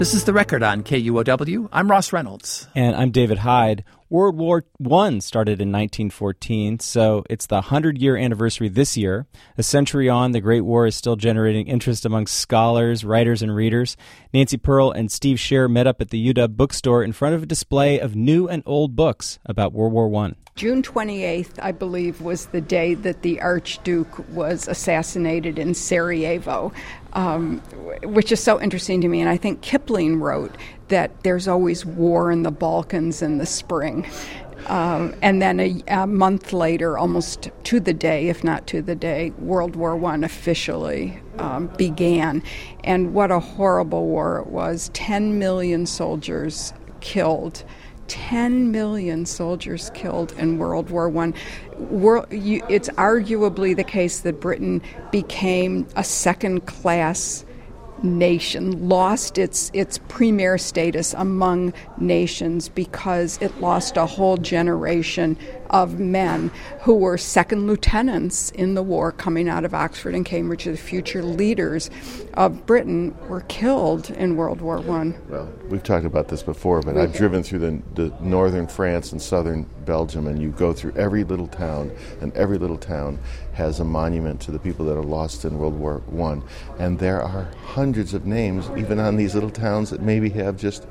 This is The Record on KUOW. I'm Ross Reynolds. And I'm David Hyde. World War I started in 1914, so it's the 100-year anniversary this year. A century on, the Great War is still generating interest among scholars, writers, and readers. Nancy Pearl and Steve Scher met up at the UW bookstore in front of a display of new and old books about World War I. June 28th, I believe, was the day that the Archduke was assassinated in Sarajevo, which is so interesting to me. And I think Kipling wrote that there's always war in the Balkans in the spring. And then a month later, almost to the day, if not to the day, World War I officially began. And what a horrible war it was. 10 million soldiers killed. 10 million soldiers killed in World War I. It's arguably the case that Britain became a second-class nation, lost its premier status among nations because it lost a whole generation of men who were second lieutenants in the war coming out of Oxford and Cambridge. The future leaders of Britain were killed in World War I. Well, we've talked about this before, but I've driven through the northern France and southern Belgium, and you go through every little town, and every little town has a monument to the people that are lost in World War I. And there are hundreds of names, even on these little towns that maybe have just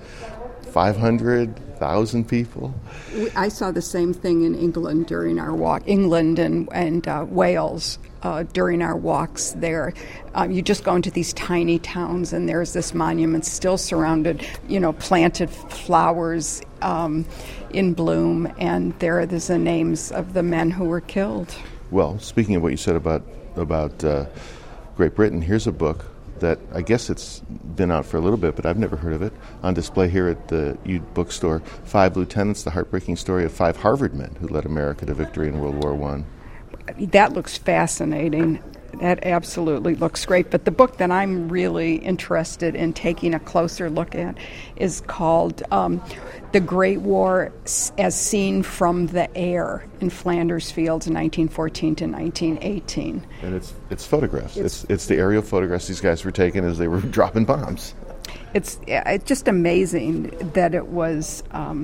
500,000 people. I saw the same thing in England during our walk, England and Wales during our walks there. You just go into these tiny towns and there's this monument still surrounded, planted flowers in bloom, and there's the names of the men who were killed. Well, speaking of what you said about Great Britain, here's a book that I guess it's been out for a little bit, but I've never heard of it, on display here at the UD bookstore. 5 Lieutenants, the heartbreaking story of 5 Harvard men who led America to victory in World War I. That looks fascinating. That absolutely looks great. But the book that I'm really interested in taking a closer look at is called The Great War as Seen from the Air in Flanders Fields, 1914 to 1918. And it's photographs. It's the aerial photographs these guys were taking as they were dropping bombs. It's just amazing that it was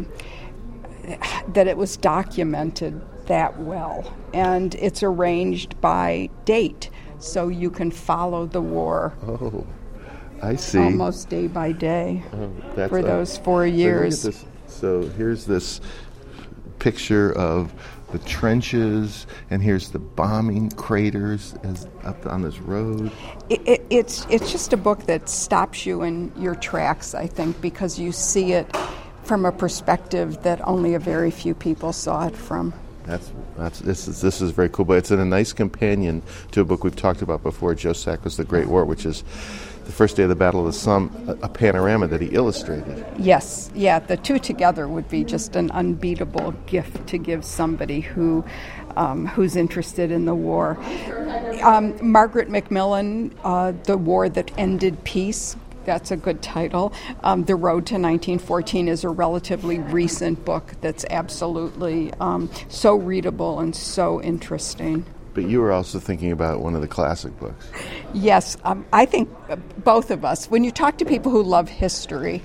documented that well, and it's arranged by date, so you can follow the war. Oh, I see. Almost day by day for those 4 years. So, so here's this picture of the trenches, and here's the bombing craters up on this road. It's just a book that stops you in your tracks, I think, because you see it from a perspective that only a very few people saw it from. This is very cool, but it's a nice companion to a book we've talked about before, Joe Sacco's The Great War, which is the first day of the Battle of the Somme, a panorama that he illustrated. Yes, the two together would be just an unbeatable gift to give somebody who's interested in the war. Margaret Macmillan, The War That Ended Peace. That's a good title. The Road to 1914 is a relatively recent book that's absolutely so readable and so interesting. But you were also thinking about one of the classic books. Yes, I think both of us. When you talk to people who love history,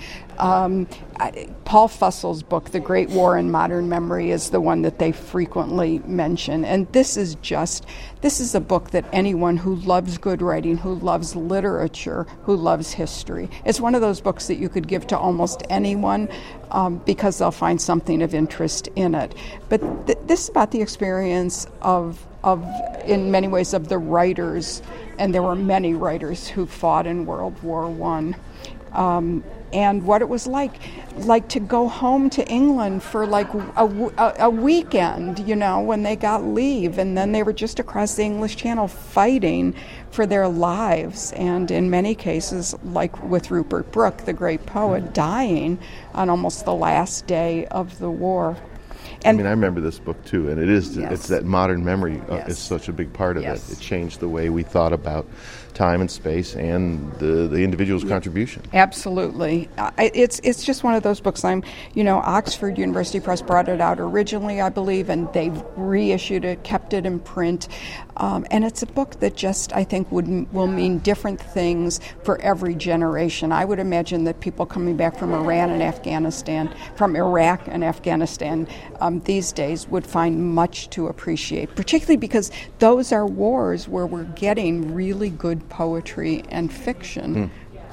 Paul Fussell's book, The Great War in Modern Memory, is the one that they frequently mention. And this is a book that anyone who loves good writing, who loves literature, who loves history, it's one of those books that you could give to almost anyone because they'll find something of interest in it. But this is about the experience of in many ways, of the writers, and there were many writers who fought in World War I, and what it was like to go home to England for like a weekend, when they got leave, and then they were just across the English Channel fighting for their lives, and in many cases, like with Rupert Brooke, the great poet, dying on almost the last day of the war. I remember this book too, and it's that modern memory is such a big part of it. It changed the way we thought about time and space and the individual's contribution. Absolutely. It's just one of those books. Oxford University Press brought it out originally, I believe, and they've reissued it, kept it in print. And it's a book that just, I think, will mean different things for every generation. I would imagine that people coming back from Iraq and Afghanistan these days would find much to appreciate, particularly because those are wars where we're getting really good poetry and fiction.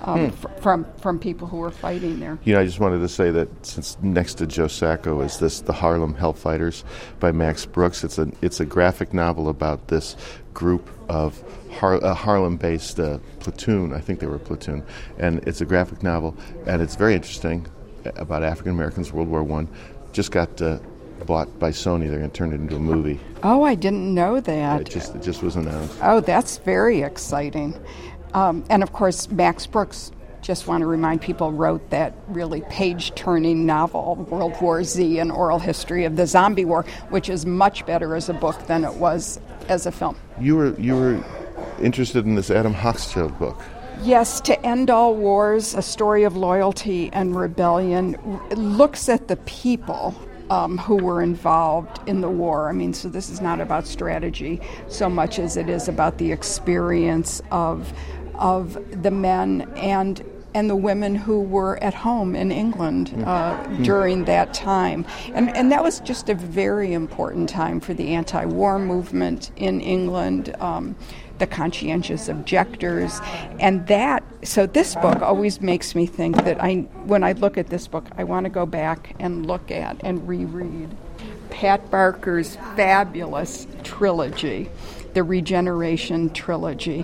From people who were fighting there. I just wanted to say that since next to Joe Sacco is The Harlem Hellfighters by Max Brooks. It's a graphic novel about this group of Harlem-based platoon. I think they were a platoon, and it's a graphic novel, and it's very interesting about African Americans, World War I. Just got bought by Sony. They're going to turn it into a movie. Oh, I didn't know that. It just was announced. Oh, that's very exciting. And of course, Max Brooks, just want to remind people, wrote that really page-turning novel, World War Z, an oral history of the zombie war, which is much better as a book than it was as a film. You were interested in this Adam Hochschild book. Yes, To End All Wars, A Story of Loyalty and Rebellion, looks at the people who were involved in the war. I mean, so this is not about strategy so much as it is about the experience of the men and the women who were at home in England during that time. And that was just a very important time for the anti-war movement in England, the conscientious objectors. So this book always makes me think that when I look at this book, I want to go back and look at and reread Pat Barker's fabulous trilogy, the Regeneration Trilogy.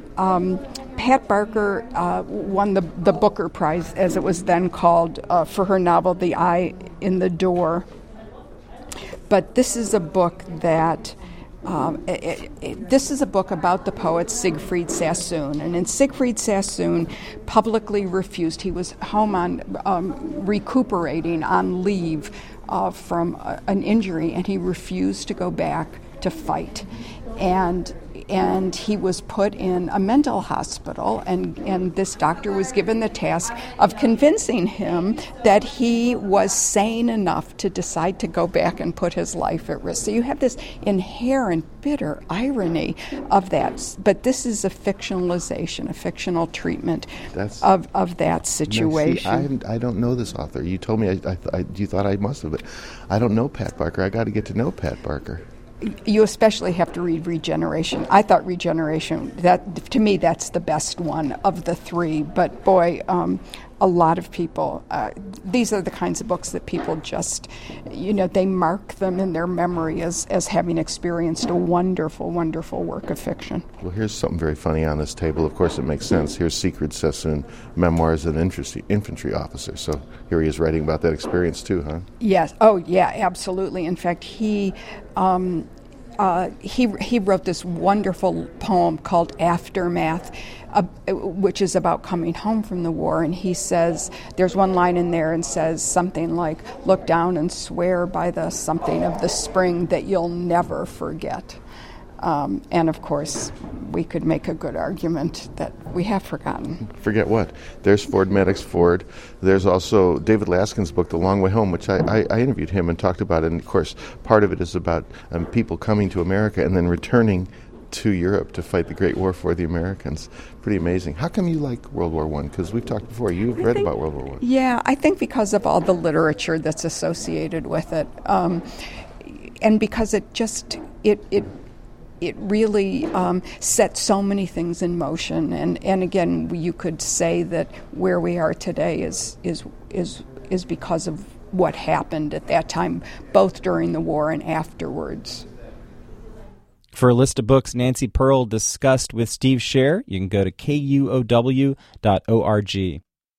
Pat Barker won the Booker Prize, as it was then called, for her novel The Eye in the Door. But this is a book that this is a book about the poet Siegfried Sassoon. And in Siegfried Sassoon publicly refused, he was home on recuperating on leave from an injury, and he refused to go back to fight. And he was put in a mental hospital, and this doctor was given the task of convincing him that he was sane enough to decide to go back and put his life at risk. So you have this inherent bitter irony of that. But this is a fictionalization, a fictional treatment of that situation. See, I don't know this author. You told me you thought I must have, but I don't know Pat Barker. I got to get to know Pat Barker. You especially have to read Regeneration. I thought Regeneration, to me, that's the best one of the three. But boy, a lot of people, these are the kinds of books that people just, they mark them in their memory as having experienced a wonderful, wonderful work of fiction. Well, here's something very funny on this table. Of course, it makes sense. Here's Siegfried Sassoon, Memoirs of an Infantry Officer. So here he is writing about that experience too, huh? Yes. Oh, yeah, absolutely. In fact, he wrote this wonderful poem called Aftermath, which is about coming home from the war. And he says, there's one line in there and says something like, look down and swear by the something of the spring that you'll never forget. And of course, we could make a good argument that we have forgotten. Forget what? There's Ford Maddox Ford. There's also David Laskin's book, The Long Way Home, which I interviewed him and talked about it. And of course, part of it is about people coming to America and then returning to Europe to fight the Great War for the Americans. Pretty amazing. How come you like World War I? Because we've talked before. You've read about World War I. Yeah, I think because of all the literature that's associated with it. And because it really set so many things in motion, and again, you could say that where we are today is because of what happened at that time, both during the war and afterwards. For a list of books Nancy Pearl discussed with Steve Scher, you can go to KUOW.org.